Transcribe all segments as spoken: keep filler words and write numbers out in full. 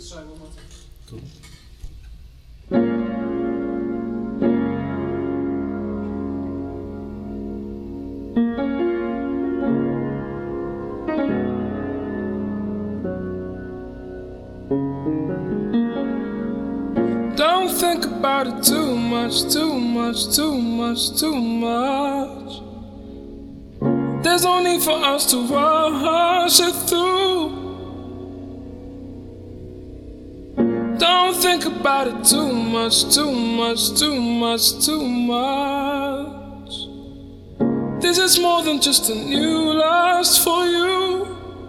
Let's try one more time. Cool. Don't think about it too much, too much, too much, too much. There's no need for us to rush it through. Don't think about it too much, too much, too much, too much. This is more than just a new lust for you.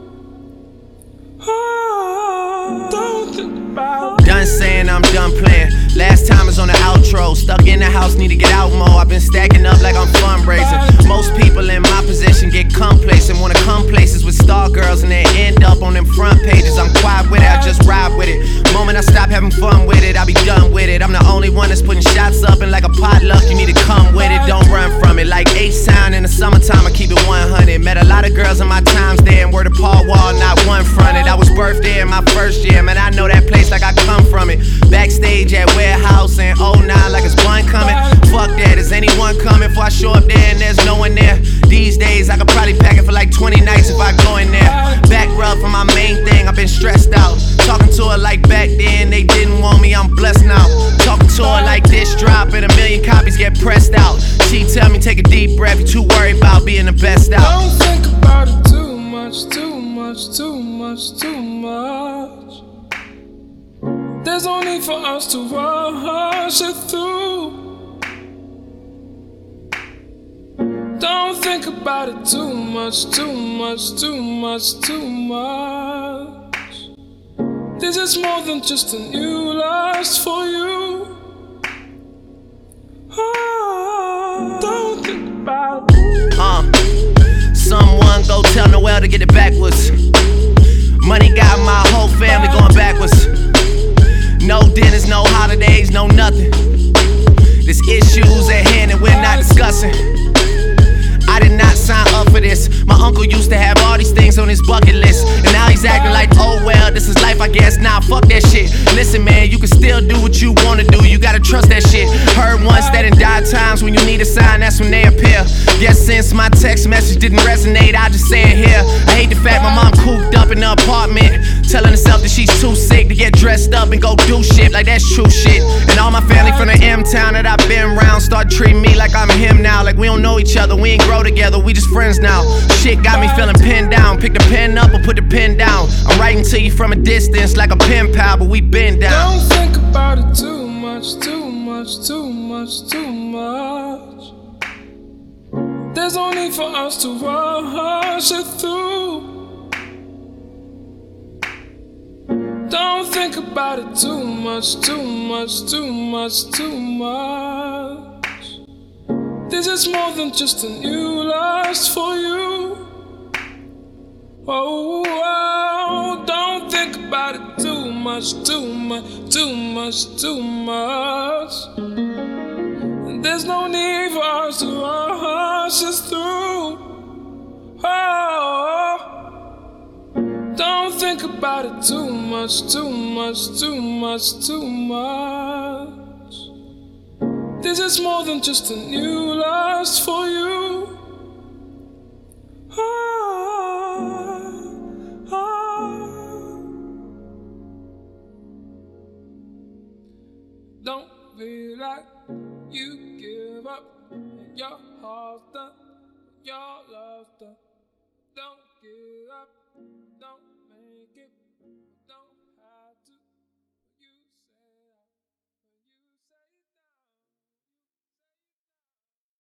Oh, don't think about it. Done saying I'm done playing. Last time was on the outro. Stuck in the house, need to get out more. I've been stacking up like I'm fundraising. Most people in my position get complacent, wanna come places with star girls and then end up on them front pages. I'm quiet with it, I just ride with it. Moment I stop having fun with it, I'll be done with it. I'm the only one that's putting shots up, and like a potluck, you need to come with it. Don't run from it. Like H-Town in the summertime, I keep it one hundred. Met a lot of girls in my times there, and word to Paul Wall, not one fronted. I was birthed there in my first year, man, I know that place like I come from it. Backstage at Warehouse in oh nine like it's one coming. Fuck that, is anyone coming? Before I show up there and there's no one there. These days I could probably pack it for like twenty nights if I go in there. Back rub for my main thing, I've been stressed out. Talking to her like back then, they didn't want me, I'm blessed now. Talking to her like this drop and a million copies get pressed out. She tell me take a deep breath, you too worried about being the best out. Don't think about it too much, too much, too much, too much. There's no need for us to rush it through. Don't think about it too much, too much, too much, too much. This is more than just a new lust for you. Oh, don't think about it. Uh, someone go tell Noel to get it backwards. Money got my whole family going backwards. No dinners, no holidays, no nothing. There's issues at hand and we're not discussing. I did not sign up for this. My uncle used to have all these things on his bucket list, and now he's acting like, oh well, this is life I guess. Nah, fuck that shit. Listen man, you can still do what you wanna do, you gotta trust that shit. Heard once that in dire times when you need a sign, that's when they appear. Guess since my text message didn't resonate, I just say it here. I hate the fact my mom cooped up in the apartment, telling herself that she's too sick to get dressed up and go do shit like that's true shit. And all my family from the M-town that I've been around start treating me like I'm him now. Like we don't know each other, we ain't grow together, we just friends now. Shit got me feeling pinned down. Pick the pen up or put the pen down. I'm writing to you from a distance like a pen pal, but we been down. Don't think about it too much, too much, too much, too much. There's no need for us to rush it through. Don't think about it too much, too much, too much, too much. This is more than just a new lust for you. Oh, oh, don't think about it too much, too much, too much, too much. There's no need for us to rush this through. Oh, don't think about it too much, too much, too much, too much. This is more than just a new lust for you. Oh, oh. Don't feel like you give up and your heart's done, your love's done. Don't give up, don't make it.